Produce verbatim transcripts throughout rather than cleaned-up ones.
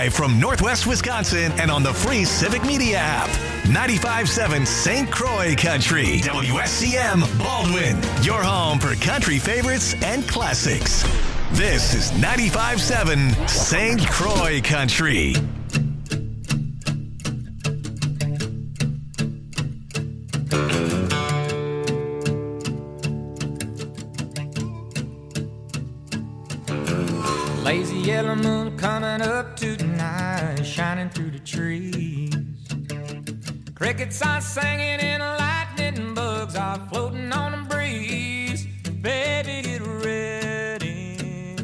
Live from Northwest Wisconsin and on the free Civic Media app. ninety-five point seven Saint Croix Country. W S C M Baldwin. Your home for country favorites and classics. This is ninety-five point seven Saint Croix Country. Lazy yellow moon coming up tonight, shining through the trees. Crickets are singing and lightning bugs are floating on the breeze. Baby, get ready.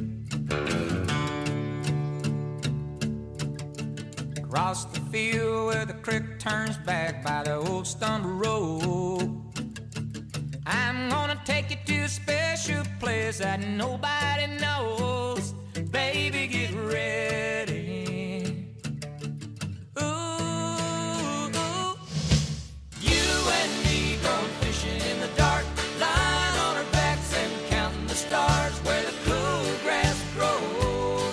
Across the field where the creek turns back by the old stumble road, I'm gonna take you to a special place that nobody knows. Baby, get ready. Ooh, ooh. You and me going fishing in the dark, lying on our backs and counting the stars where the cool grass grows.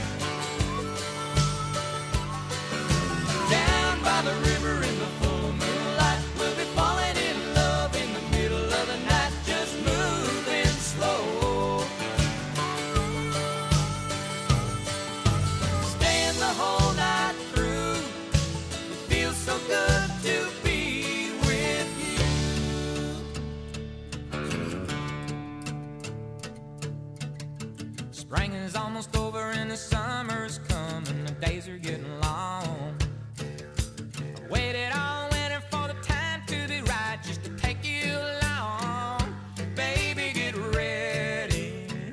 Down by the river in the full moonlight, we'll be falling in love in the middle of the night, just moving slow. Whole night through, it feels so good to be with you. Spring is almost over and the summer's coming, the days are getting long. I waited all winter for the time to be right, just to take you along. Baby, get ready.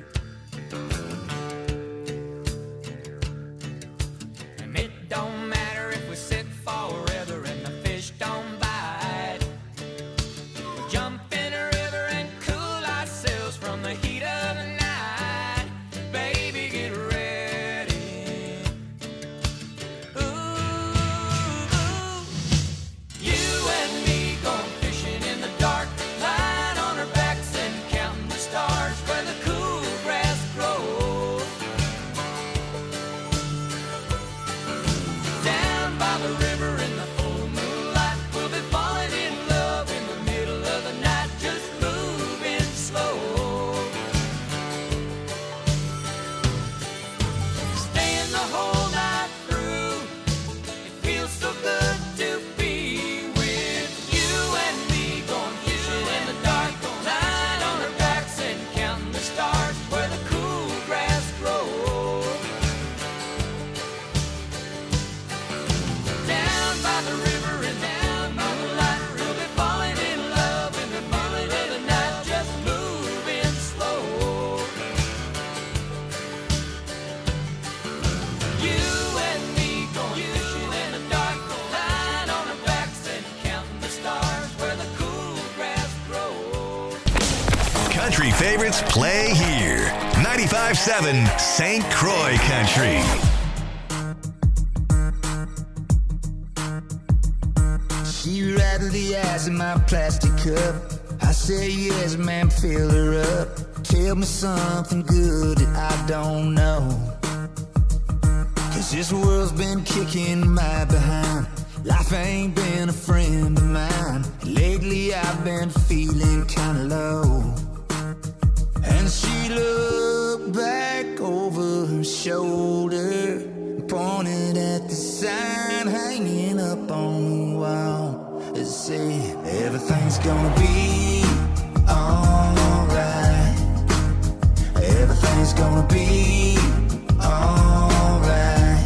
Don't matter if we're sick forever and the fish don't bite. We'll jump in a river and cool ourselves from the heat of the night. Baby, get ready. Ooh, ooh. You and me going fishing in the dark, lying on our backs and counting the stars where the cool grass grows. Down by the river in the full moonlight, we'll be falling in love in the middle of the night, just moving slow. Staying the whole night through, it feels so good to be with you and me going fishing in the dark, lying on our backs and counting the stars where the cool grass grows. Down by the river and down by the light, we'll be falling in love in the middle of the night, just moving slow. You and me going fishing in the dark, lying on our backs and counting the stars where the cool grass grows. Country favorites play here. ninety-five point seven Saint Croix Country. She rattled the ice in my plastic cup. I said yes, ma'am, fill her up. Tell me something good that I don't know, 'cause this world's been kicking my behind. Life ain't been a friend of mine. Lately I've been feeling kinda low. And she looked back over her shoulder, pointed at the sign hanging up on the wall. It said, everything's gonna be alright. Everything's gonna be alright.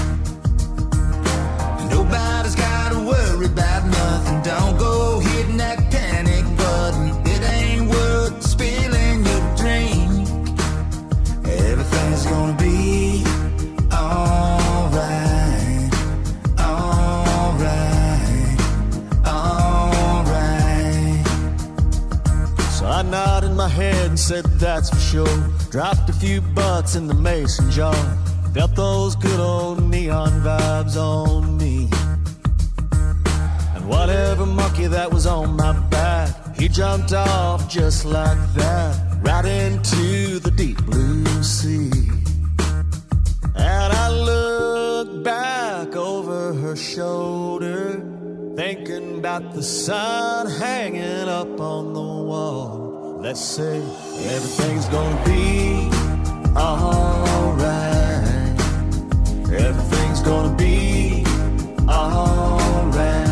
Nobody's gotta worry about nothing. Don't go hitting that panic button. It ain't worth spilling your drink. Everything's gonna be alright, alright, alright. So I nodded my head and said that's for sure. Dropped a few bucks in the mason jar. Felt those good old neon vibes on me. And whatever monkey that was on my back, he jumped off just like that, right into the deep blue sea. And I looked look back over her shoulder, thinking about the sun hanging up on the wall. Let's say everything's gonna be alright. Everything's gonna be alright.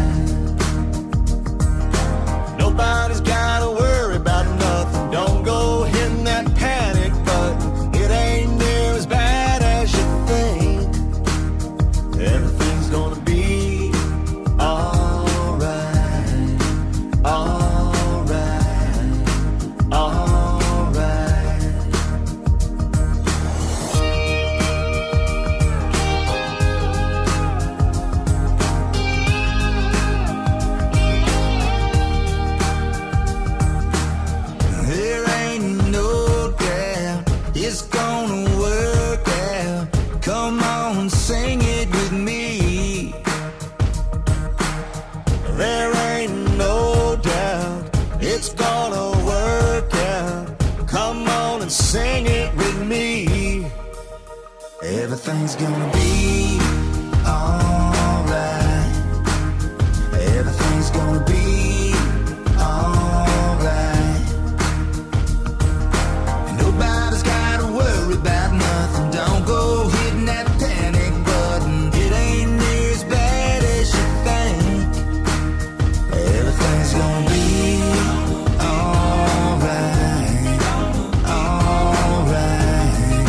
Nobody's gotta worry about nothing. Don't go hitting that panic button. It ain't near as bad as you think. Everything's gonna be alright. Alright. Alright. There ain't no doubt it's gonna work out. Come on, sing it with me. There ain't no doubt it's gonna work out. Come on and sing it with me. Everything's gonna be alright. Everything's gonna be alright. Nobody's gotta worry about nothing. Don't go hitting that panic button. It ain't near as bad as you think. Everything's gonna be alright. Alright.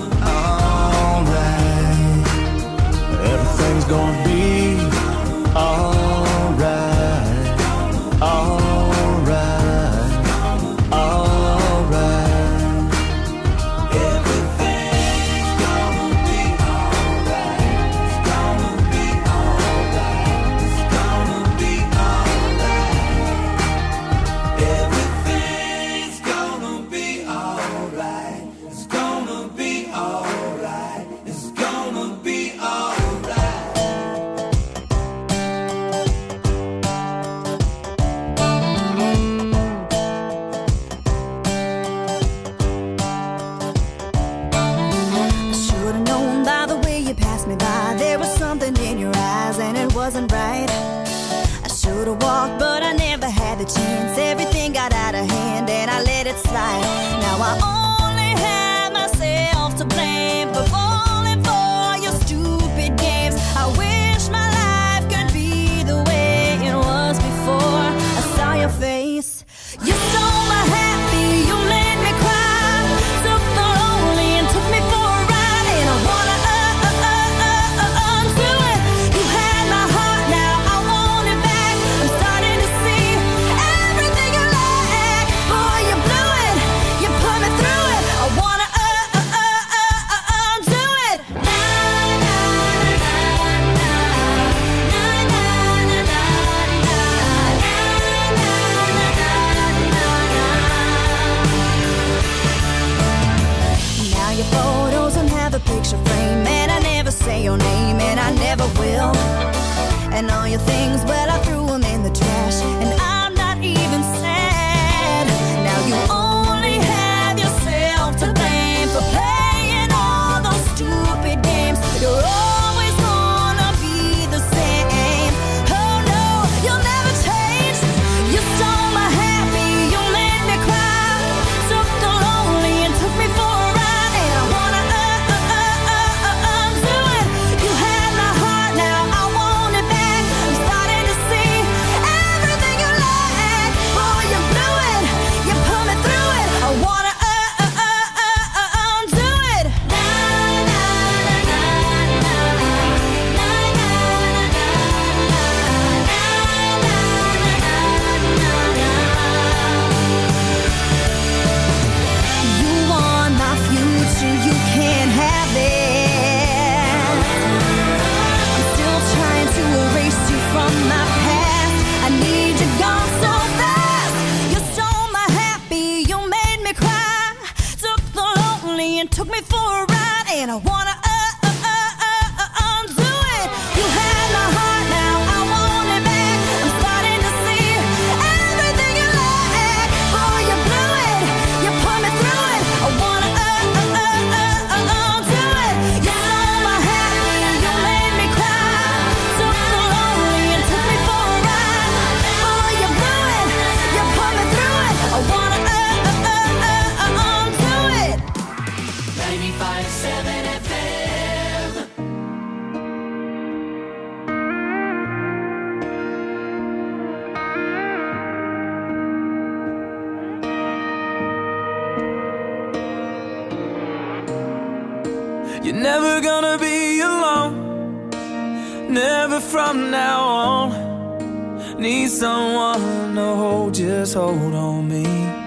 Alright. Everything's gonna be alright. Alright. Alright. Everything's gonna be alright. It's gonna be alright. It's gonna be alright. Everything's gonna be alright. It's gonna be alright. It's gonna be alright. I should've known by the way you passed me by. There was something in your eyes and it wasn't right. I should've walked, but I never had the chance. Everything got out of hand and I let it slide. Now I only have myself to blame for falling for your stupid games. I wish my life could be the way it was before I saw your face. You stole my happy, you made me cry. Took the lonely and took me for a ride. And I wanna uh, uh, uh, uh, uh, undo it. You had my heart, now I want it back. I'm starting to see everything you lack. Boy, you blew it, you put me through it. I wanna uh, uh, uh, uh, uh, undo it. Na, na, na, na, na, na, na, na, na, Now your photos don't have a picture frame, and I never say your name, and I never will. And all your things, well, I threw them in the trash, and I'm not even sad. Now you only have yourself to blame for playing all those stupid games. You're always gonna be the same. Oh no, you'll never change. You stole my happy, you made me cry. Took the lonely and took me for a ride. And I wanna uh, uh, uh, uh, uh, undo it. You had my heart, now I want it back. I'm starting to see You're never gonna be alone, never from now on. Need someone to hold, just hold on me.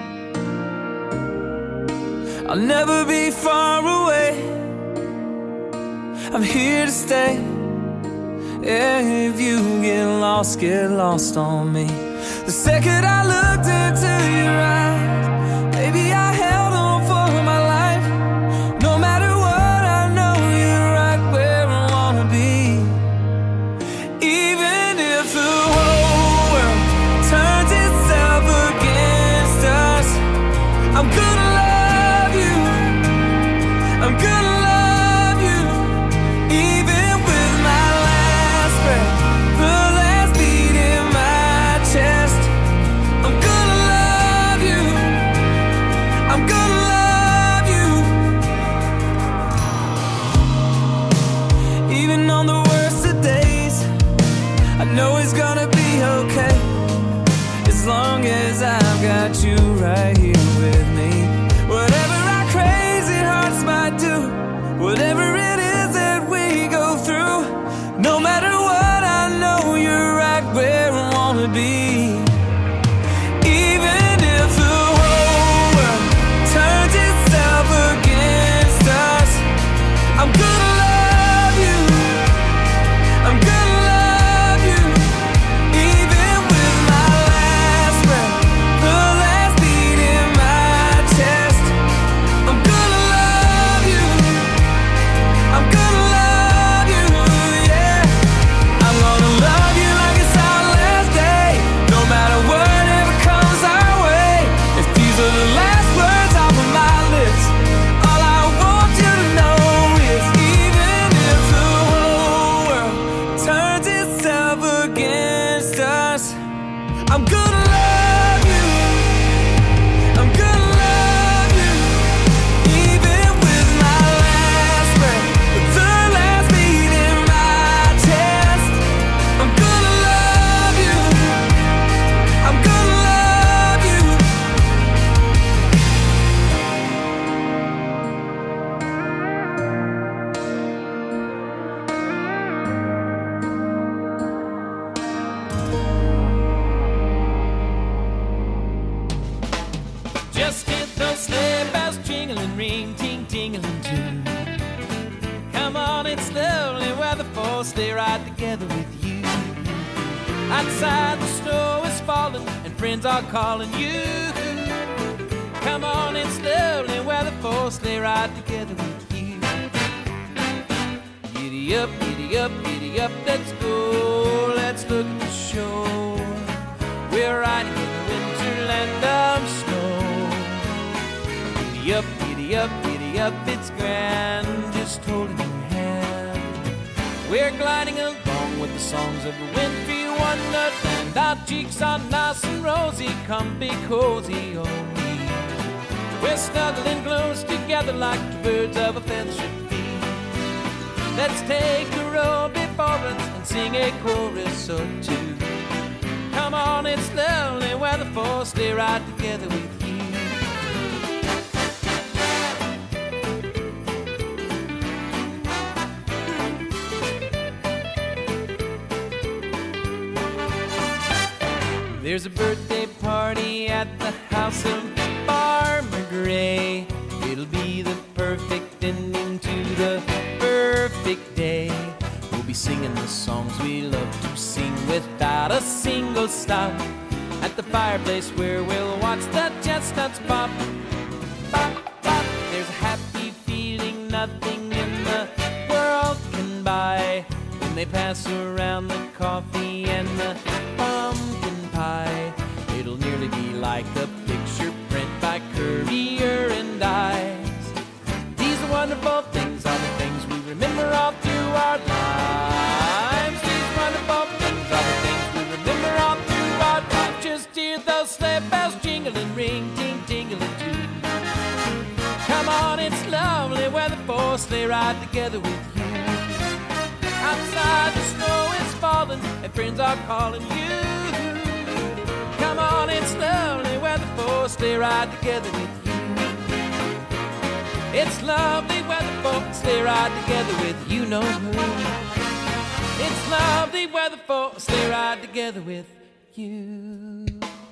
I'll never be far away, I'm here to stay. Yeah, if you get lost, get lost on me. The second I looked into your eyes, baby, I held on for my life. No matter what, I know you're right where I wanna be. Even if the whole world turns itself against us, I'm gonna love you, I'm gonna love you. Even with my last breath, the last beat in my chest, I'm gonna love you, I'm gonna love you. Even on the worst of days, I know it's gonna be okay, as long as I've got you right here with me. Whatever our crazy hearts might do, whatever it is that we go through, no matter what, I know you're right where I wanna be. Even if the whole world turns itself against us, I'm gonna love you, I'm gonna love you. Even with my last breath, the last beat in my chest, I'm gonna love you, I'm gonna love you, yeah. I'm gonna love you like it's our last day, no matter whatever comes our way. If these are the last words off of my lips, all I want you to know is even if the whole world turns itself against us, I'm gonna love you, I'm gonna love you. Even with my last breath, the last beat in my chest, I'm gonna love you, I'm gonna love you. Just hit those sleigh bells jingling, ring, ting, tingling too. Come on, it's lovely weather for stay right together with you. Outside the snow is falling and friends are calling you. Come on, it's lovely weather for stay right together with you. Giddy up, giddy up, giddy up, let's go, let's look at the show. We're riding in the winterland of snow. Giddy up, giddy up, giddy up, it's grand, just holding your hand. We're gliding along with the songs of the wintry wonderland. Our cheeks are nice and rosy, come be cozy, oh we. We're snuggling close together like the birds of a feather should be. Let's take a row before us and sing a chorus or two. Come on, it's lovely weather for stay right together with you. There's a birthday party at the house of Farmer Gray. It'll be the perfect ending to the perfect day. We'll be singing the songs we love to sing without a single stop. At the fireplace where we'll watch the chestnuts pop. Pop, pop. There's a happy feeling nothing in the world can buy when they pass around the coffee and the pumpkin pie. It'll nearly be like a picture print by Currier and Ives. These wonderful things are the things we remember all through our lives. These wonderful things are the things we remember all through our lives. Just hear those sleigh bells jingling, ring, ting, tingling too. Come on, it's lovely weather for sleigh ride together with you. Outside the snow is falling and friends are calling you. Come on, it's lovely weather for sleigh ride together with you. It's lovely weather for a sleigh ride together with you know who. It's lovely weather for a sleigh ride together with you.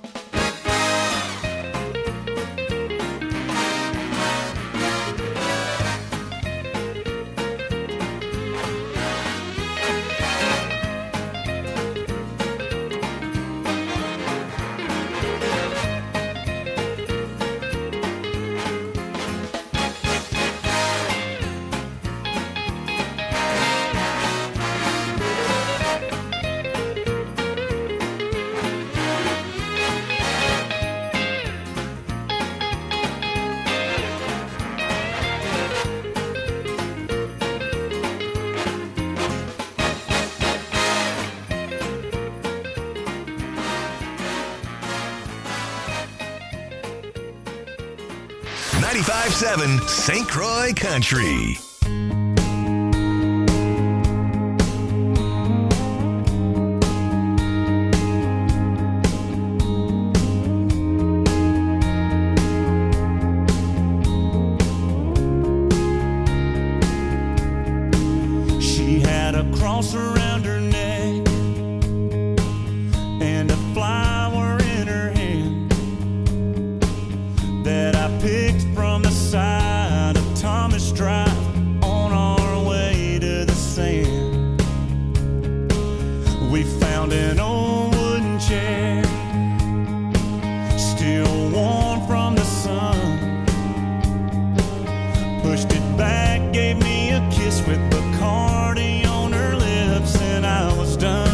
ninety-five point seven Saint Croix Country. She had a cross around her neck and a flower in her hand that I picked from the side of Thomas Drive on our way to the sand. We found an old wooden chair, still warm from the sun. Pushed it back, gave me a kiss with Bacardi on her lips, and I was done.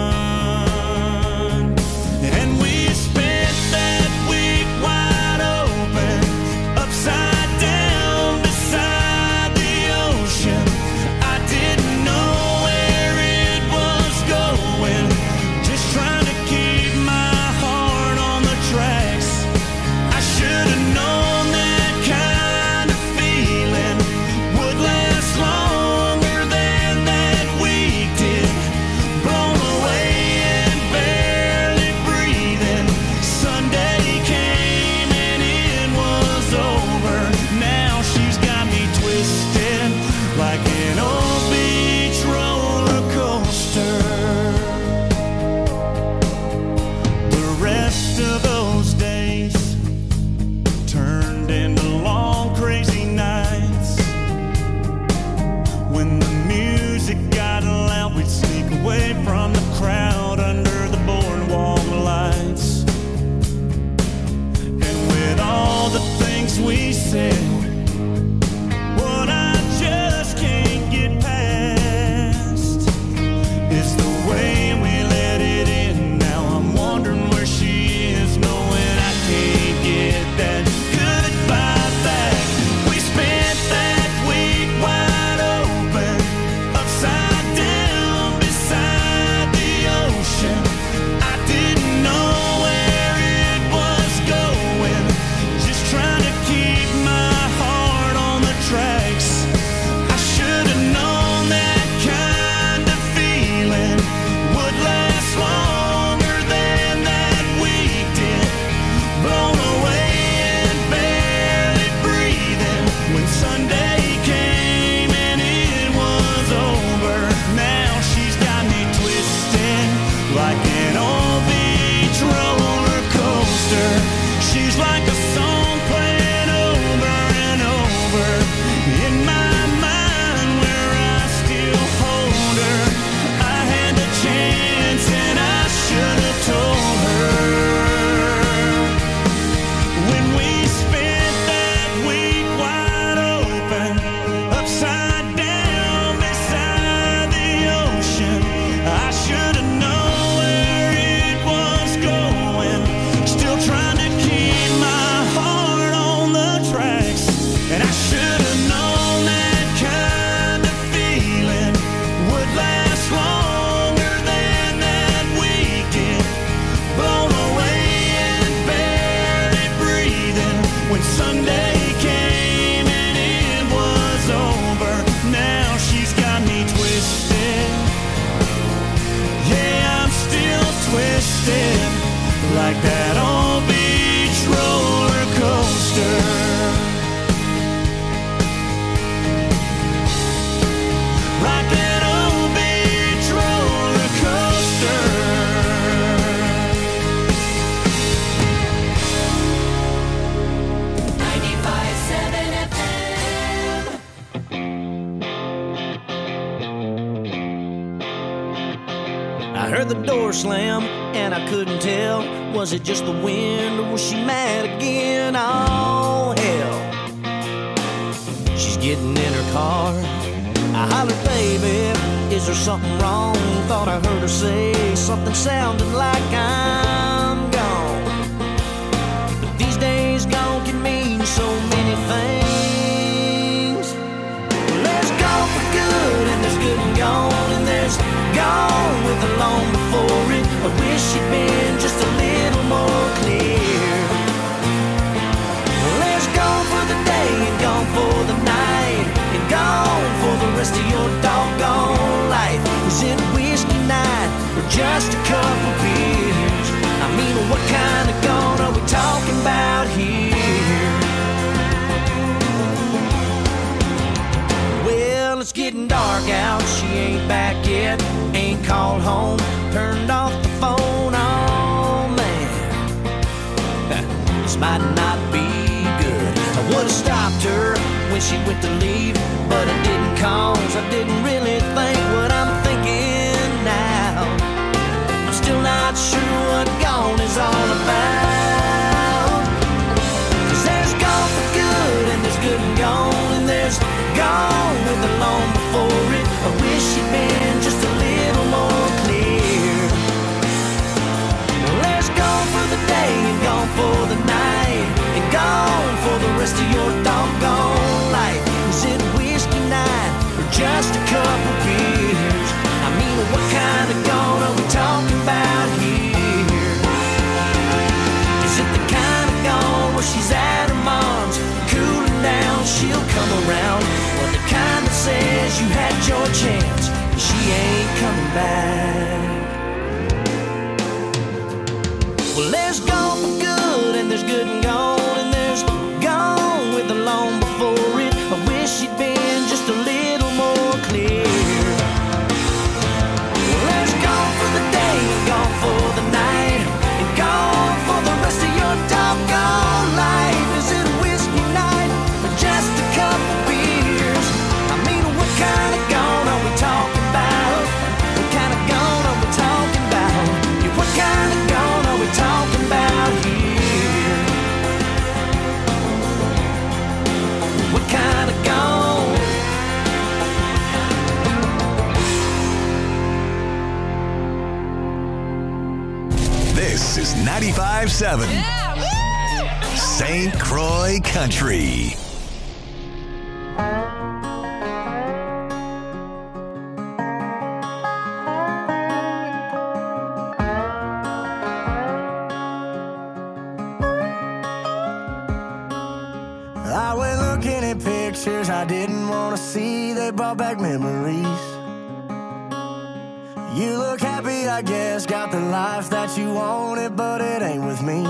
And we spent that week wide open, upside down beside the ocean. I didn't know where it was going, just trying to keep my heart on the tracks. I should have known that kind of feeling would last longer than that week did. Blown away and barely breathing. Sunday came and it was over. Now she's got me twisted like an old beach roller coaster. The rest of those days turned into long crazy nights. When the music got loud, we'd sneak away from the crowd under the boardwalk lights. And with all the things we said, what I just can't get past is the way we let it in. Now I'm wondering where she is, knowing I can't get that goodbye back. We spent that week wide open, upside down beside the ocean. I didn't know where it was going, just trying to keep my heart on the tracks. I should have known that kind of feeling would last longer than that week did. Blown away and barely breathing when Sunday came and it was over. Now she's got me twisted like an old beach roller coaster. She's like a song playing over and over in my mind where I still hold her. I had a chance and I should have told her. When we spent that week wide open, upside down beside the ocean, I should have known where it was going. Still trying to keep my heart on the tracks. And I should have known that kind of feeling would last longer than that week did. Blown away and barely breathing when Sunday came and it was over. Now she's got me twisted. Yeah, I'm still twisted like that old beach roller coaster. heard the door slam, and I couldn't tell, was it just the wind or was she mad again? Oh, hell. She's getting in her car. I hollered, baby, is there something wrong? Thought I heard her say something sounding like I'm gone. But these days gone can mean so many things. Well, there's gone for good, and there's good and gone, and there's gone with the long before it. I wish she'd been just a little more clear. Well, there's gone for the day and gone for the night, and gone for the rest of your doggone life. Is it whiskey night or just a couple beers? I mean, what kind of gone are we talking about here? Well, it's getting dark out, she ain't back yet, ain't called home, turned off the phone. Oh man, this might not be good. I would've stopped her when she went to leave, but I didn't, cause I didn't really think what I'm thinking now. I'm still not sure what gone is all about. Cause there's gone for good, and there's good and gone, and there's gone with the long before it. I wish she'd been just a little more clear. Well, there's gone for the day and gone for the night, and gone for the rest of your doggone life. Is it whiskey night or just a couple beers? I mean, what kind of gone are we talking about here? Is it the kind of gone where she's at her mom's, cooling down, she'll come around? Or the kind that says you had your chance, she ain't coming back? Well, there's gone for good, and there's good and gone, and there's gone with the long before it. I wish she'd been just a little more clear. Well, there's gone for the day and gone for the night, and gone for the rest of your doggone life. Is it whiskey night or just a couple beers? I mean, what kind of gone are we talking about? What kind of gone are we talking about? Yeah, what kind of gone are we talking about here? What kind of gone? This is ninety-five seven Saint Croix Country. I went looking at pictures I didn't want to see. They brought back memories. You look happy, I guess, got the life that you wanted, but it ain't with me.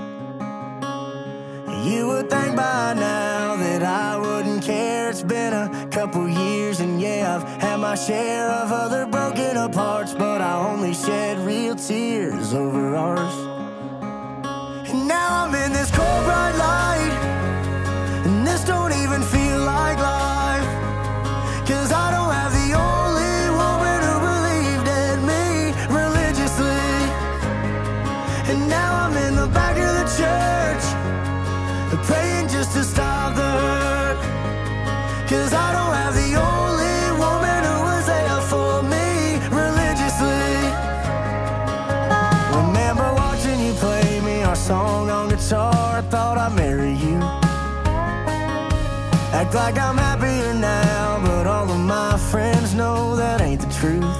You would think by now that I wouldn't care. It's been a couple years, and yeah, I've had my share of other broken aparts, but I only shed real tears over ours. And now I'm in this cold bright light, and this don't even feel like life, 'cause I don't have the only woman who believed in me religiously. And now I'm in the back of the church, praying just to stop the hurt, 'cause I don't have the only woman who was there for me religiously. Remember watching you play me our song on guitar, I thought I'd marry you. Act like I'm happier now, but all of my friends know that ain't the truth.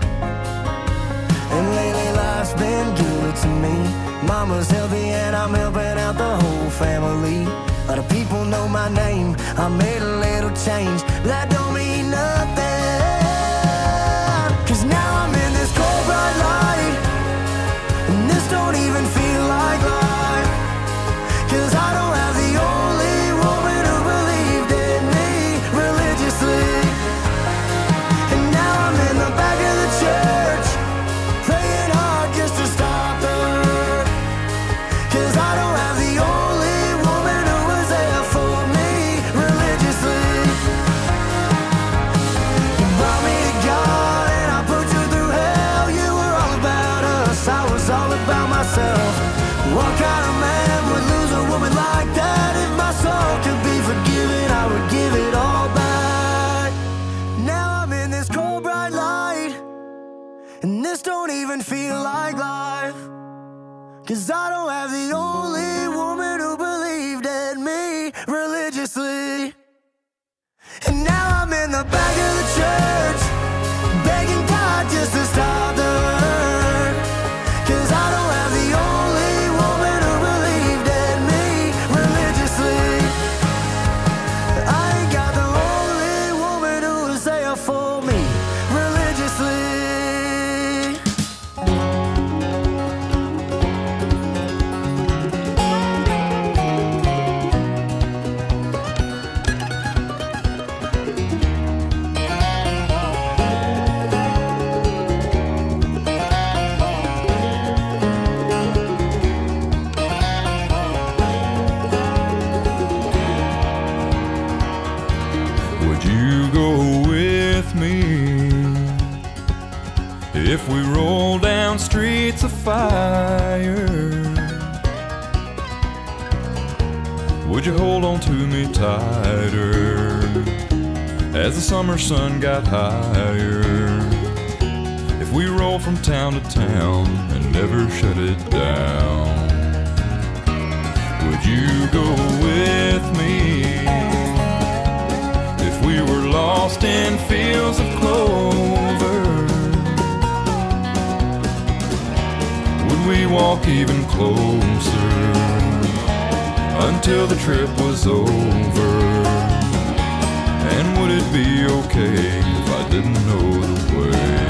And lately life's been good to me. Mama's healthy and I'm helping out the whole family. A lot of people know my name, I made a little change, but that don't mean nothing. 'Cause now I'm in this cold bright light, and this don't even feel like life, 'cause I don't have the only woman who believed in me religiously. And now I'm in the back of the church, praying hard just to stop the hurt, 'cause I don't have the only woman who was there for me religiously. What kind of man would lose a woman like that? If my soul could be forgiven, I would give it all back. Now I'm in this cold bright light, and this don't even feel like life. Cause I don't have the only woman who believed in me religiously. And now I'm in the back of the church, begging God just to stop the hurt. Cause I don't have the only woman who believed in me religiously. I ain't got the only woman who was there for me religiously. If we roll down streets of fire, would you hold on to me tighter as the summer sun got higher? If we roll from town to town and never shut it down, would you go with me? If we were lost in fields of clover, we walk even closer until the trip was over? And would it be okay if I didn't know the way?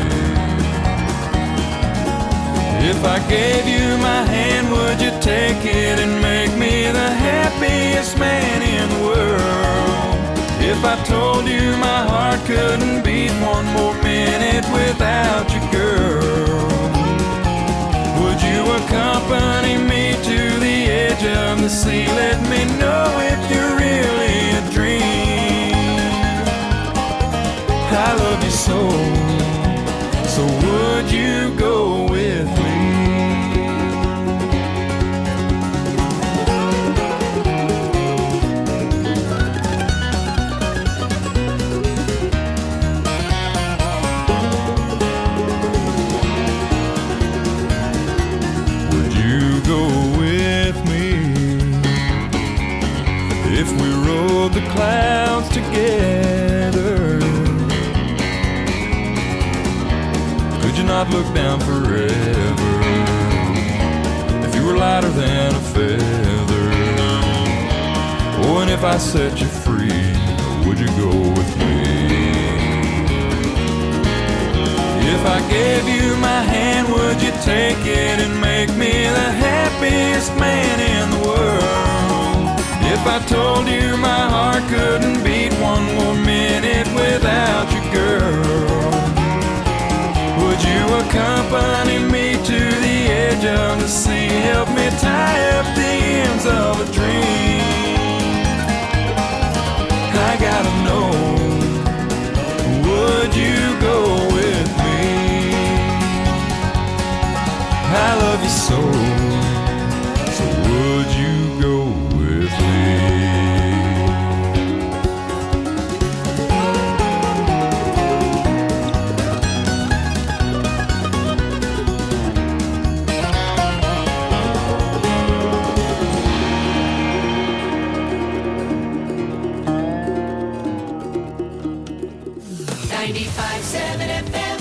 If I gave you my hand, would you take it and make me the happiest man in the world? If I told you my heart couldn't beat one more minute without you, girl, would you accompany me to the edge of the sea? Let me know if you're really a dream. I love you so, so would you go with me? The clouds together, could you not look down forever? If you were lighter than a feather, oh, and if I set you free, would you go with me? If I gave you my hand, would you take it and make me the happiest man in the world? If I told you my heart couldn't beat one more minute without you, girl, would you accompany me to the edge of the sea? Help me tie up the ends of a dream. I gotta know, would you go with me? I love you so, so would you go with me? ninety-five point seven F M.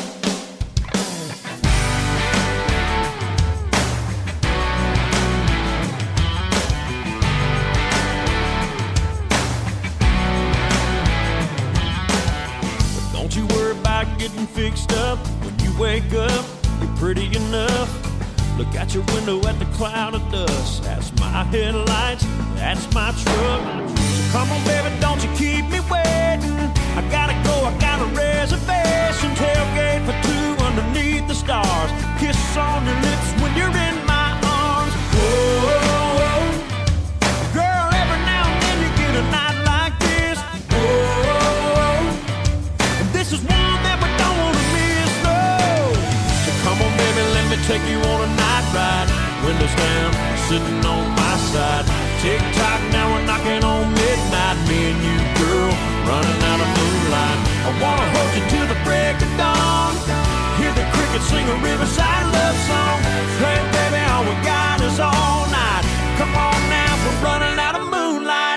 Don't you worry about getting fixed up. When you wake up, you're pretty enough. Look out your window at the cloud of dust. That's my headlights, that's my truck. So come on, baby, don't you keep me waiting. I gotta go, I got a reservation. Tailgate for two underneath the stars. Kiss on your lips when you're in my arms. Whoa, girl, every now and then you get a night like this. Whoa, and this is one that we don't wanna miss, no. So come on, baby, let me take you on a night ride. Windows down, down, sitting on my side. Tick-tock, now we're knocking on midnight. Me and you, girl, running out of moonlight. I wanna hold you till the break of dawn. Hear the crickets sing a riverside love song. Hey, baby, all we got is all night. Come on now, we're running out of moonlight.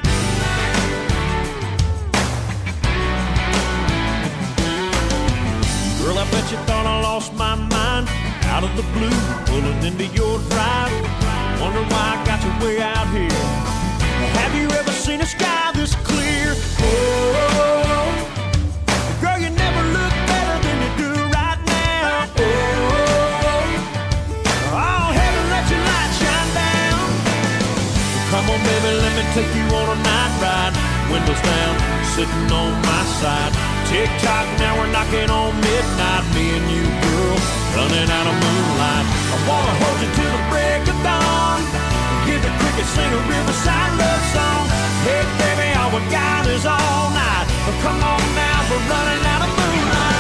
Girl, I bet you thought I lost my mind. Out of the blue, pulling into your drive. Wonder why I got you way out here. Have you ever seen a sky this clear? Oh, girl, you never look better than you do right now. Oh, oh, heaven, let your light shine down. Come on, baby, let me take you on a night ride. Windows down, sitting on my side. Tick-tock, now we're knocking on midnight. Me and you, girl, running out of moonlight. I wanna hold you till the break of dawn. Hear the crickets sing a riverside love song. Hey, baby, all we got is all night. But come on now, we're running out of moonlight.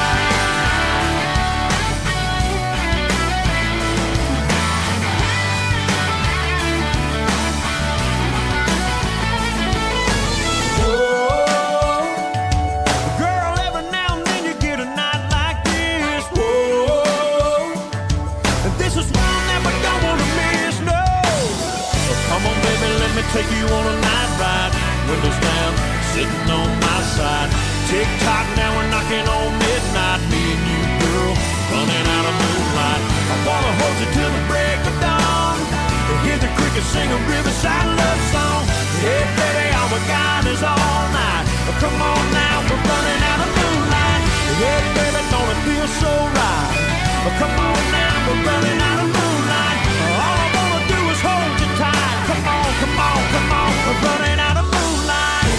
Take you on a night ride, windows down, sitting on my side. Tick-tock, now we're knocking on midnight. Me and you, girl, running out of moonlight. I wanna hold you till the break of dawn. Hear the crickets sing a riverside love song. Hey, baby, all we got is all night. But come on now, we're running out of moonlight. Hey, baby, don't it feel so right? But come on now, we're running out of moonlight. All I wanna do is hold you tight. Come on, come on, come on, we're running out of moonlight.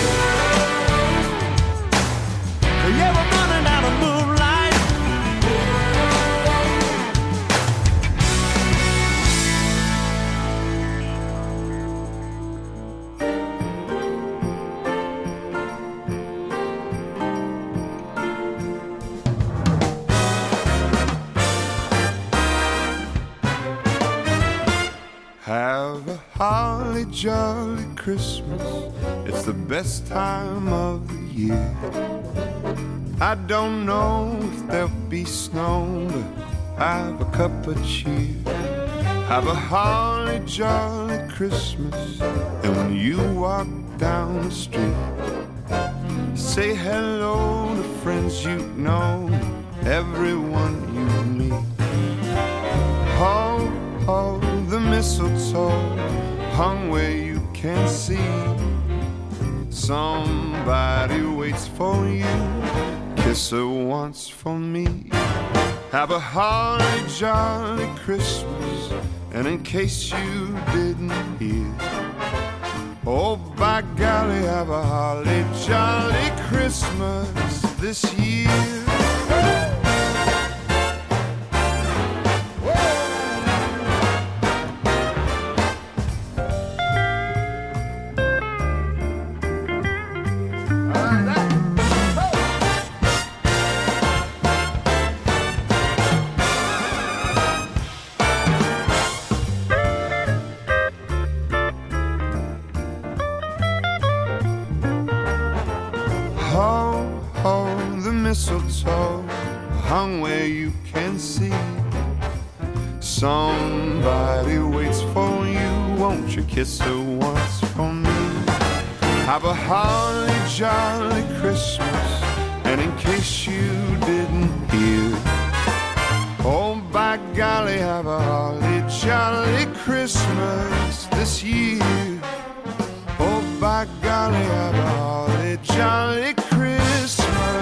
Yeah, we're running out of moonlight. Have a holly jolly Christmas. It's the best time of the year. I don't know if there'll be snow, but have a cup of cheer. Have a holly jolly Christmas. And when you walk down the street, say hello to friends you know, everyone you meet. Ho, ho, the mistletoe hung where you can see. Somebody waits for you. Kiss her once for me. Have a holly jolly Christmas. And in case you didn't hear, oh by golly, have a holly jolly Christmas this year. Mistletoe hung where you can see. Somebody waits for you. Won't you kiss her once for me? Have a holly jolly Christmas. And in case you didn't hear, oh by golly, have a holly jolly Christmas this year. Oh by golly, have a holly jolly Christmas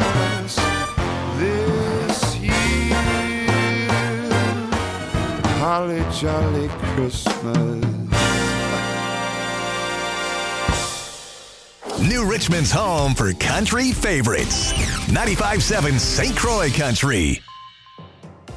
this year. Holly jolly Christmas. New Richmond's home for country favorites. ninety-five point seven Saint Croix Country.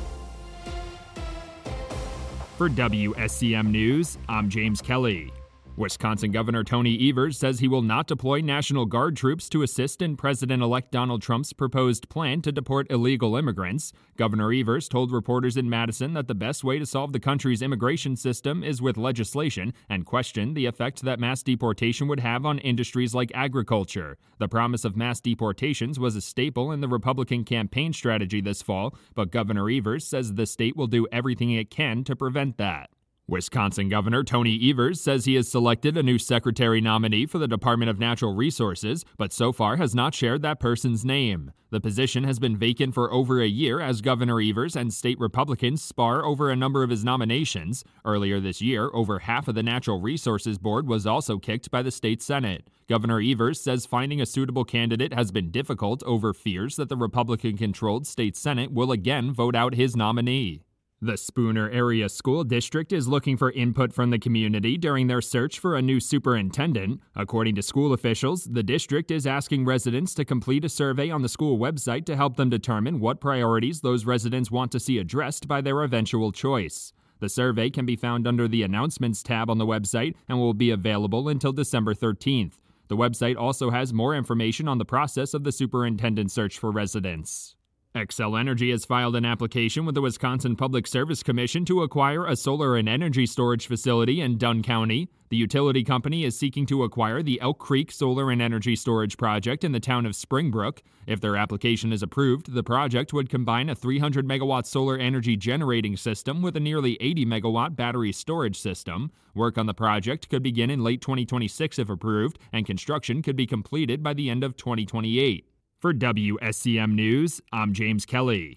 For W S C M News, I'm James Kelly. Wisconsin Governor Tony Evers says he will not deploy National Guard troops to assist in President-elect Donald Trump's proposed plan to deport illegal immigrants. Governor Evers told reporters in Madison that the best way to solve the country's immigration system is with legislation, and questioned the effect that mass deportation would have on industries like agriculture. The promise of mass deportations was a staple in the Republican campaign strategy this fall, but Governor Evers says the state will do everything it can to prevent that. Wisconsin Governor Tony Evers says he has selected a new secretary nominee for the Department of Natural Resources, but so far has not shared that person's name. The position has been vacant for over a year as Governor Evers and state Republicans spar over a number of his nominations. Earlier this year, over half of the Natural Resources Board was also kicked by the state Senate. Governor Evers says finding a suitable candidate has been difficult over fears that the Republican-controlled state Senate will again vote out his nominee. The Spooner Area School District is looking for input from the community during their search for a new superintendent. According to school officials, the district is asking residents to complete a survey on the school website to help them determine what priorities those residents want to see addressed by their eventual choice. The survey can be found under the Announcements tab on the website and will be available until December thirteenth. The website also has more information on the process of the superintendent search for residents. Xcel Energy has filed an application with the Wisconsin Public Service Commission to acquire a solar and energy storage facility in Dunn County. The utility company is seeking to acquire the Elk Creek Solar and Energy Storage Project in the town of Springbrook. If their application is approved, the project would combine a three hundred megawatt solar energy generating system with a nearly eighty megawatt battery storage system. Work on the project could begin in late twenty twenty-six if approved, and construction could be completed by the end of twenty twenty-eight. For W S C M News, I'm James Kelly.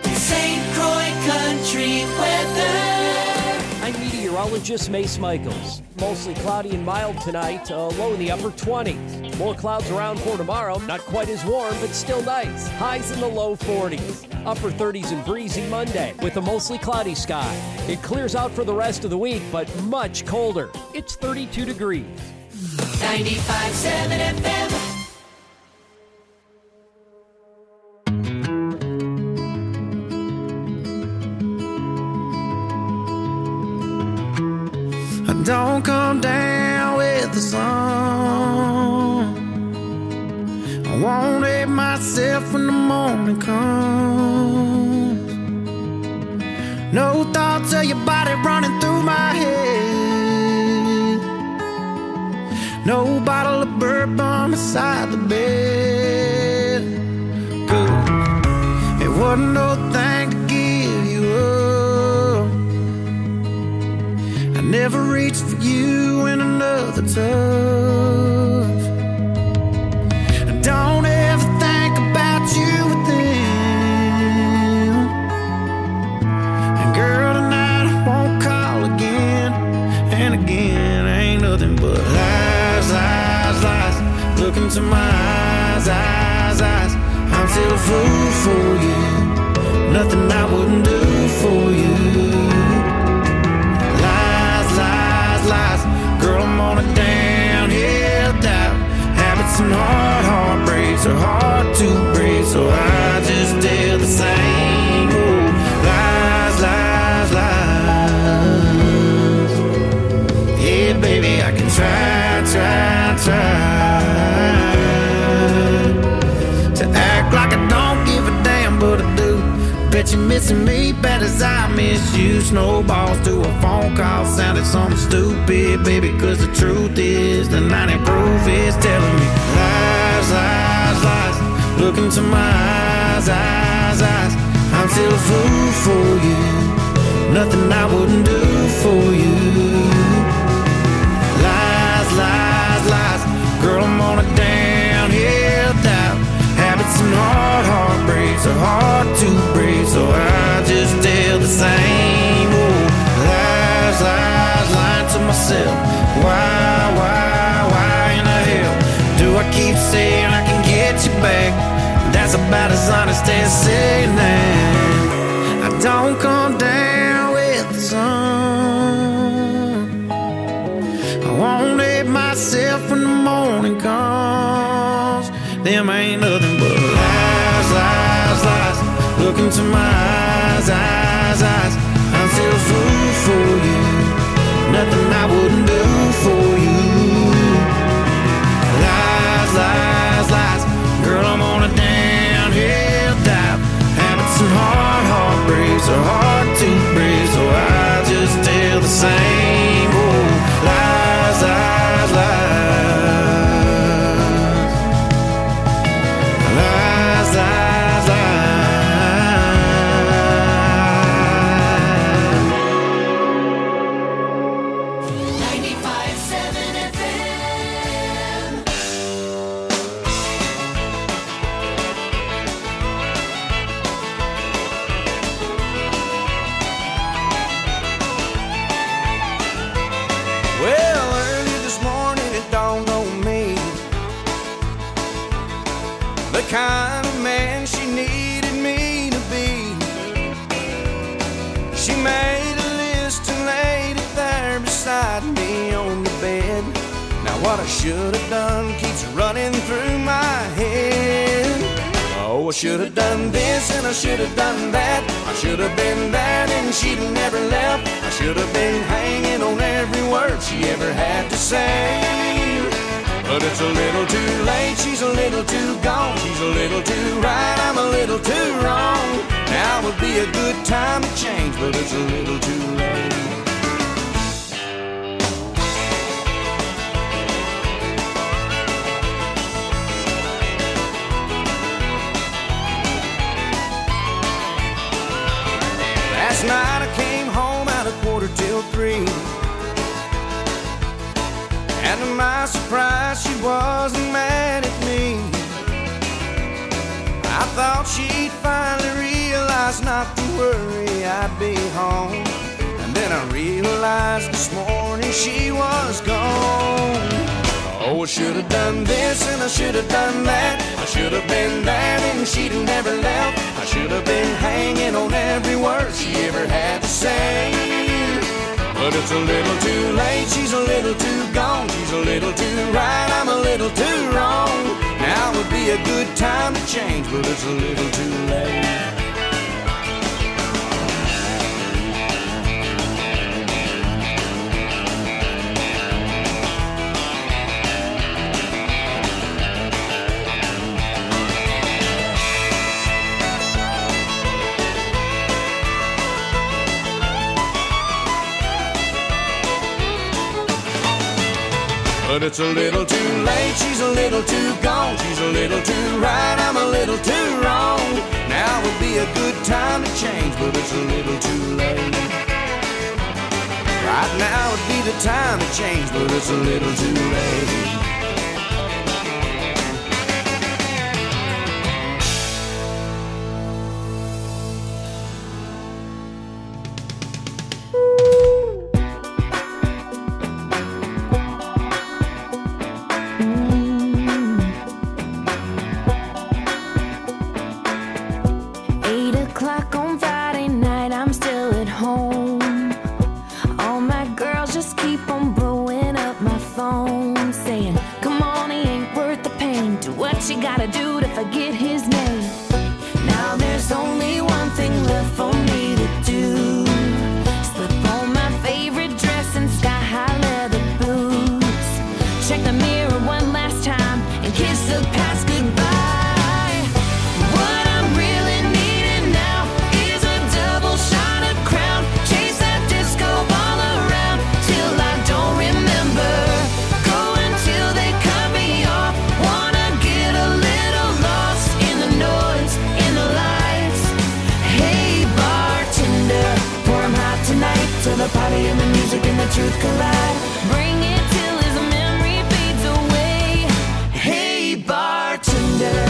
Saint Croix Country Weather. I'm meteorologist Mace Michaels. Mostly cloudy and mild tonight, uh, low in the upper twenties. More clouds around for tomorrow, not quite as warm, but still nice. Highs in the low forties. Upper thirties and breezy Monday with a mostly cloudy sky. It clears out for the rest of the week, but much colder. It's thirty-two degrees. ninety-five point seven F M. Don't come down with the sun. I won't hate myself when the morning comes. No thoughts of your body running through my head. No bottle of bourbon beside the bed. Good. It wasn't no thing to give you up. Never reached for you in another touch. Don't ever think about you with them. And girl, tonight I won't call again. And again, ain't nothing but lies, lies, lies. Look into my eyes, eyes, eyes. I'm still a fool for you. Nothing I wouldn't do for you. Girl, I'm on a downhill dive. Habits and hard heartbreaks are hard to break, so I just tell the same old lies, lies, lies. Yeah, baby, I can try, try, try to act like I don't give a damn, but I do. Bet you're missing me bad as I miss you. Snowballs to a phone call sounded something stupid, baby, cause the truth is the ninety proof is telling me lies, lies, lies. Look into my eyes, eyes, eyes. I'm still a fool for you. Nothing I wouldn't do for you. Lies, lies, lies. Girl, I'm on a downhill dive. Habits and hard heartbreaks are hard to break, so I just tell the same old lies, lies, lying to myself. Why, why, why in the hell do I keep saying I can get you back? That's about as honest as saying that I don't come down with the sun. I won't hate myself when the morning comes. Them ain't nothing but lies, lies, lies. Look into my eyes, eyes, eyes. I'm still a fool for you. Nothing I wouldn't do for you. kind of man she needed me to be. She made a list and laid it there beside me on the bed. Now what I should have done keeps running through my head. Oh, I should have done this and I should have done that. I should have been there and she'd have never left. I should have been hanging on every word she ever had to say. But it's a little too late, she's a little too gone. She's a little too right, I'm a little too wrong. Now would be a good time to change, but it's a little too late. Last night I came home at a quarter till three, and to my surprise she wasn't mad at me. I thought she'd finally realize not to worry, I'd be home. And then I realized this morning she was gone. Oh, I should have done this and I should have done that. I should have been there and she'd have never left. I should have been hanging on every word she ever had to say. But it's a little too late, she's a little too gone. She's a little too right, I'm a little too wrong. Now would be a good time to change, but it's a little too late. But it's a little too late, she's a little too gone. She's a little too right, I'm a little too wrong. Now would be a good time to change, but it's a little too late. Right now would be the time to change, but it's a little too late. You gotta do to forget his name. Now there's only one thing left for me to do. Slip on my favorite dress and sky-high leather boots. Check the mirror one last time and kiss the past goodbye. What I'm really needing now is a double shot of Crown. Chase that disco ball around till I don't remember. Go until they cut me off. Wanna till the party and the music and the truth collide. Bring it till his memory fades away. Hey bartender,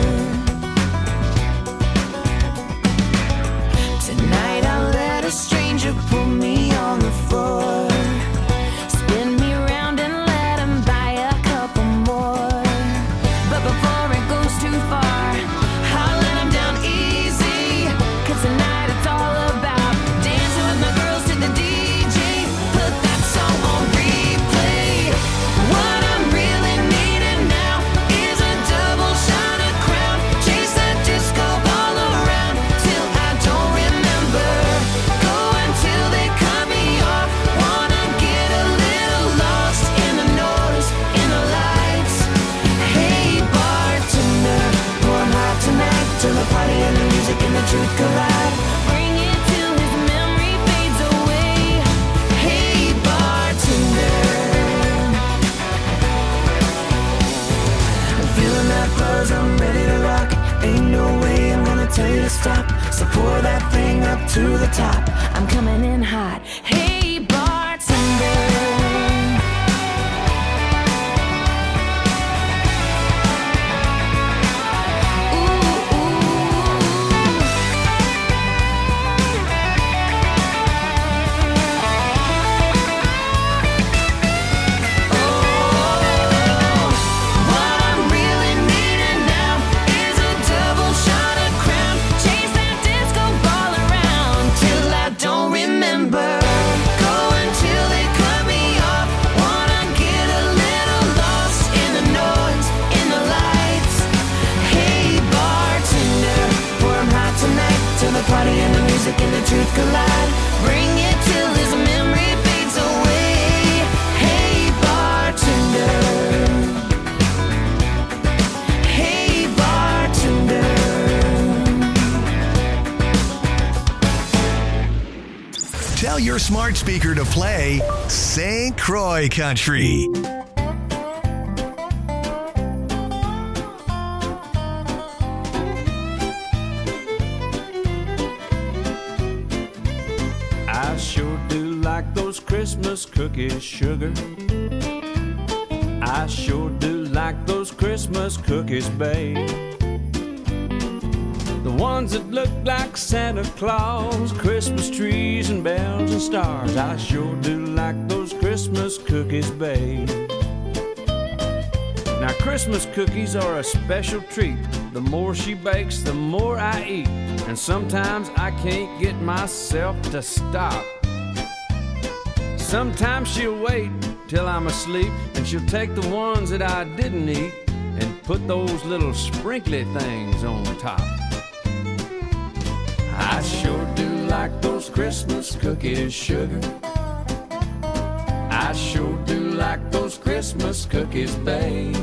tonight I'll let a stranger pull me on the floor. Spin me around and let him buy a couple more. But before it goes too far, I'll let him down easy. Cause tonight it's all about dancing with my girls to the D J. Put that song on replay. What I'm really needing now is a double shot of Crown. Chase that disco ball around till I don't remember. Go until they cut me off. Wanna get a little lost in the noise, in the lights. Hey bartender, pour 'em hot tonight till the party and the music and the truth collide. Bring it till his memory fades away. Hey bartender, I'm feeling that buzz, I'm ready to rock. Ain't no way I'm gonna tell you to stop. So pour that thing up to the top. I'm coming in hot. Hey bartender. What I'm really needing now is your smart speaker to play Saint Croix Country. I sure do like those Christmas cookies, sugar. I sure do like those Christmas cookies, babe. The ones that look like Santa Claus, Christmas trees and bells and stars. I sure do like those Christmas cookies, babe. Now Christmas cookies are a special treat. The more she bakes, the more I eat. And sometimes I can't get myself to stop. Sometimes she'll wait till I'm asleep, and she'll take the ones that I didn't eat and put those little sprinkly things on top. I sure do like those Christmas cookies, sugar. I sure do like those Christmas cookies, babe.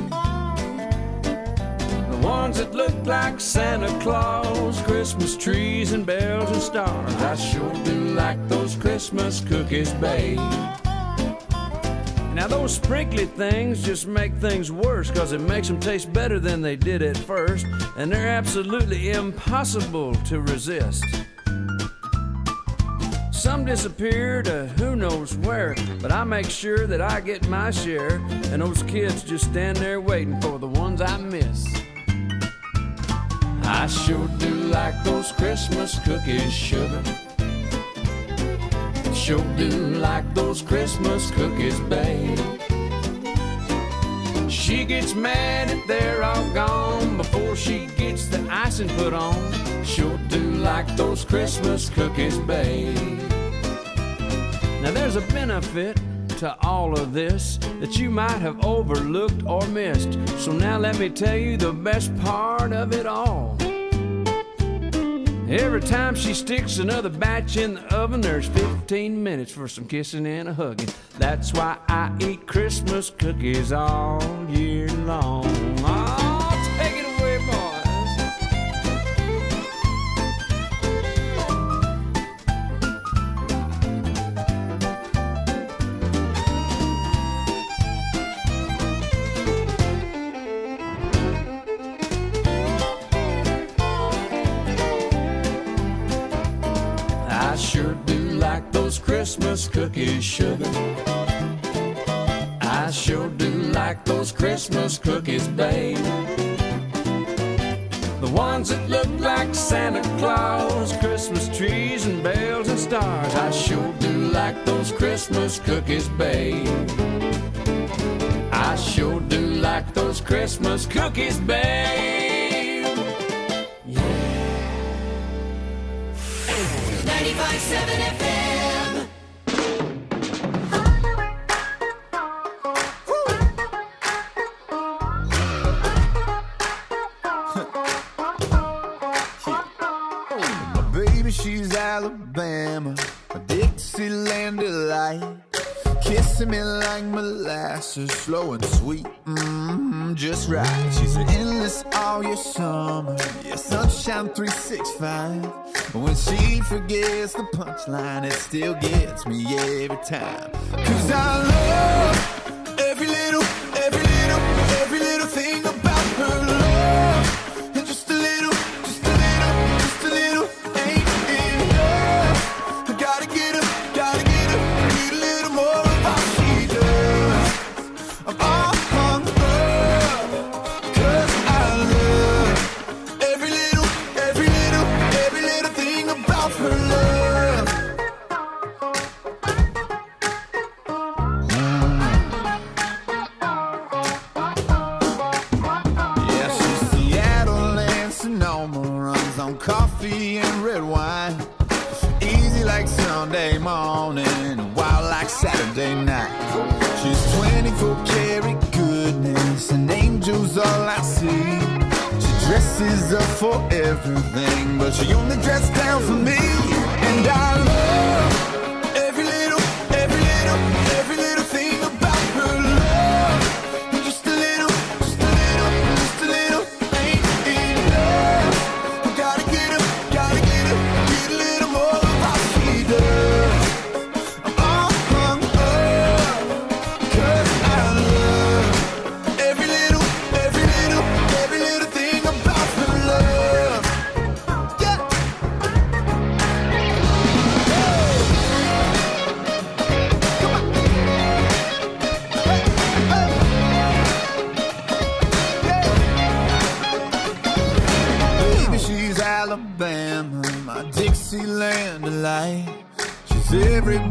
The ones that look like Santa Claus, Christmas trees and bells and stars. I sure do like those Christmas cookies, babe. Now those sprinkly things just make things worse, cause it makes them taste better than they did at first, and they're absolutely impossible to resist. Some disappear to who knows where, but I make sure that I get my share, and those kids just stand there waiting for the ones I miss. I sure do like those Christmas cookies, sugar. Sure do like those Christmas cookies, babe. She gets mad if they're all gone before she gets the icing put on. Sure do like those Christmas cookies, babe. Now there's a benefit to all of this that you might have overlooked or missed. So now let me tell you the best part of it all. Every time she sticks another batch in the oven, there's fifteen minutes for some kissing and a hugging. That's why I eat Christmas cookies all year long. Oh, take it away, boys. I sure do like those Christmas cookies, sugar. I sure do like those Christmas cookies, babe. The ones that look like Santa Claus, Christmas trees and bells and stars. I sure do like those Christmas cookies, babe. I sure do like those Christmas cookies, babe. ninety-five point seven F M. My baby, she's Alabama, a Dixieland delight. Kissing me like molasses, slow and sweet, mm-hmm, just right. She's endless all year summer, yeah, sunshine three sixty-five. When she forgets the punchline, it still gets me every time. Cause I love every little, every little, every little thing about her love. And just a little, just a little, just a little ain't enough. I gotta get her, gotta get her, need a little more of what she does. I'm all hung up, cause I love every little, every little, every little thing about her love. Yeah, she's Seattle and Sonoma, runs on coffee and red wine. Easy like Sunday morning, wild like Saturday night. She's twenty-four karat goodness, and angels all I see. She dresses up for everything, but she only dresses down for me. And I love every little, every little, every little thing about her love. And just a little, just a little, just a little ain't enough. I gotta get her, gotta get her, get a little more of what she does.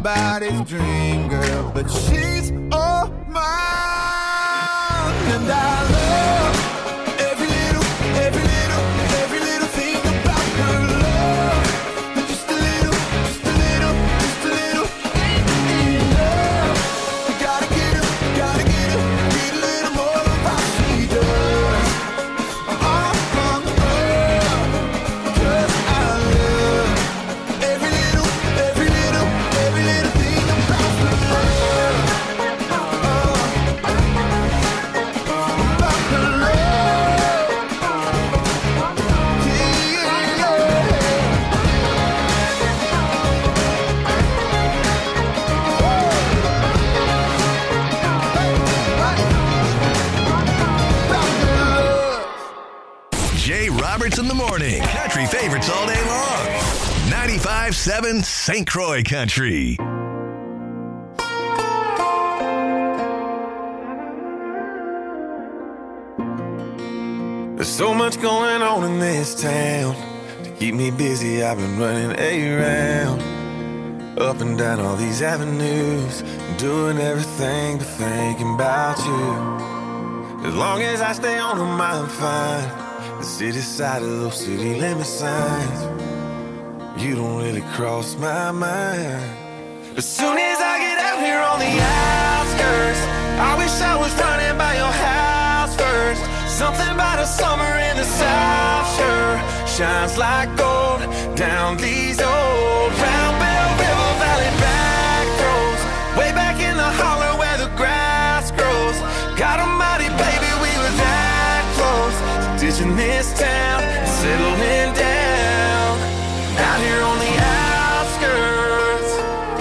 somebody's dream girl, but she's all mine. And I love every little, every little, every little thing about her love. Just a little, just a little, just a little. In love, you gotta get her, gotta get her, get a little more of how she does. Oh, oh, oh, 'cause I love every little, every little, every little thing about her love. About her love. Yeah, Jay Roberts in the morning. Country favorites all day long. ninety-five seven Saint Croix Country. There's so much going on in this town. To keep me busy, I've been running around, up and down all these avenues, doing everything but thinking about you. As long as I stay on them, I'm fine. The city side of those city limit signs, you don't really cross my mind. As soon as I get out here on the outskirts, I wish I was running by your house first. Something about a summer in the South sure shines like gold down these old Round Bell River Valley back roads, way back in the holler where the grass grows. God almighty, baby, we were that close to ditching this town and settling down out here on the outskirts.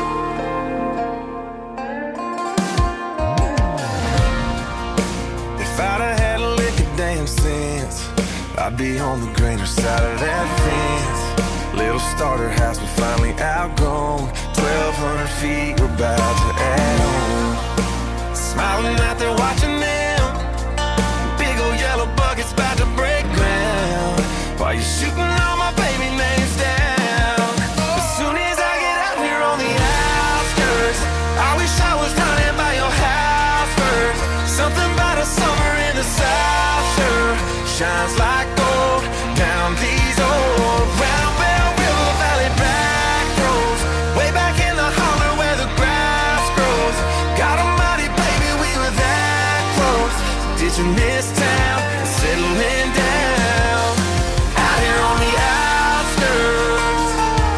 If I'd have had a lick of damn sense, I'd be on the greener side of that fence. Little starter house we finally outgrown, twelve hundred feet we're about to add on. Smiling out there watching them, big old yellow buckets about to break ground, while you're shooting all my baby names down. As soon as I get out here on the outskirts, I wish I was running by your house first. Something about a summer in the South sure shines like gold down these old Round Bell River Valley back roads, way back in the holler where the grass grows. God almighty, baby, we were that close to ditching this town and settling down out here on the outskirts.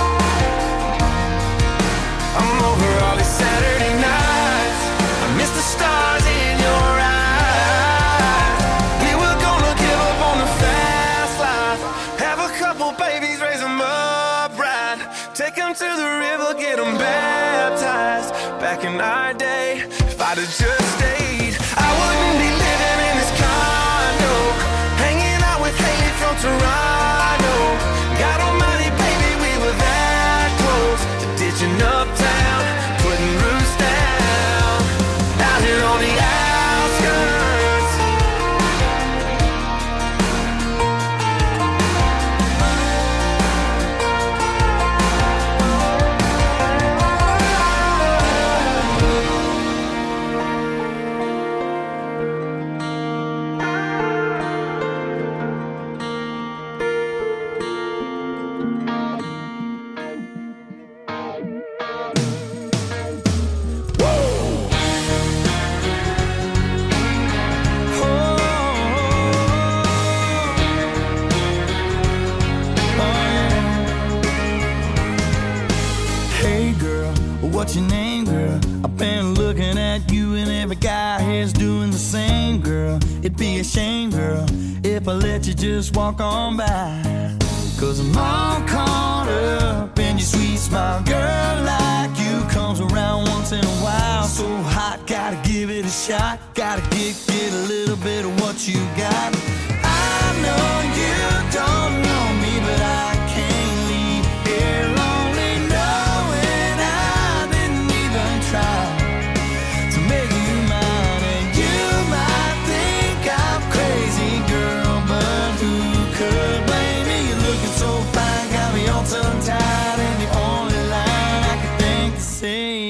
I'm over all these Saturday nights, I miss the stars in your eyes. We were gonna give up on the fast life, have a couple babies, raise them up right, take them to the river, get them baptized. Back in our day, if I'd have just stayed, I wouldn't be living in this condo, hanging out with Haley from Toronto. God almighty, baby, we were that close to ditching uptown, putting roots down out here on the outskirts. Hey girl, what's your name, girl? I've been looking at you and every guy here's doing the same, girl. It'd be a shame, girl, if I let you just walk on by. Cause I'm all caught up in your sweet smile. Girl like you comes around once in a while. So hot, gotta give it a shot. Gotta get, get a little bit of what you got. I know you don't know me, but I can't leave here lonely knowing I didn't even try to make you mine. And you might think I'm crazy, girl, but who could blame me? You're looking so fine, got me all tongue-tied, and the only line I could think to say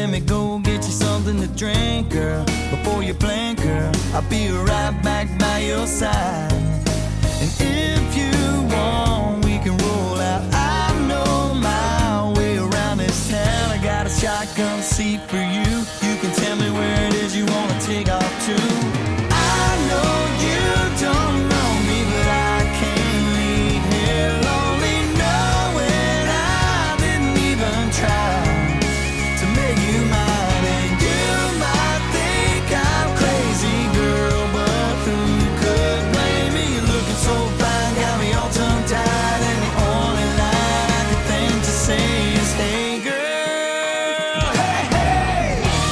let me go get you something to drink, girl. Before you plan, girl, I'll be right back by your side. And if you want, we can roll out. I know my way around this town. I got a shotgun seat for you. You can tell me where it is you want to take off to. I know you don't know me, but I can't leave here lonely, knowing I didn't even try to make you mine. And you might think I'm crazy, girl, but who could blame me? You're looking so fine, got me all tongue-tied, and the only line I could think to say is, hey, girl, hey, hey.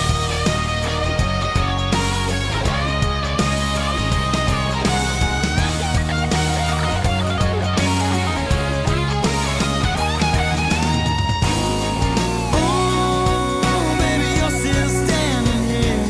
Ooh, baby, you're still standing here.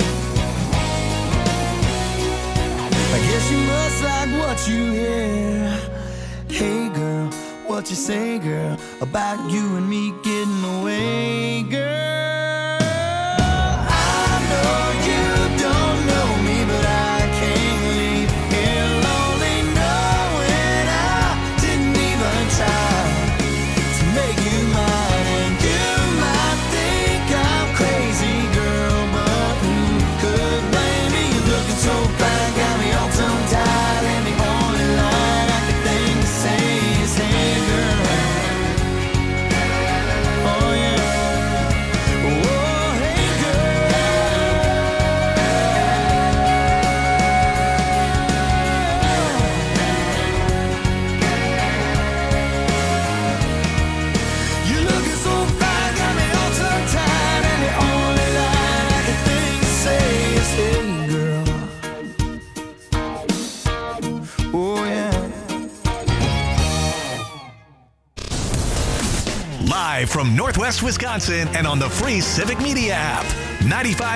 I guess you must like what you hear. Hey, girl, what you say, girl, about you and me getting away, girl? I know you don't know me, but I can't leave here lonely, knowing I didn't even try to make you mine. And you might think I'm crazy, girl, but who could blame me? You're looking so fine, got me all tongue-tied, and the only line I could think to say is, hey, girl. Oh, yeah. Oh, hey, girl. You're looking so fine, got me all tongue-tied, and the only line I could think to say is, hey, girl. Oh, yeah. Live from Northwest Wisconsin and on the free Civic Media app. ninety-five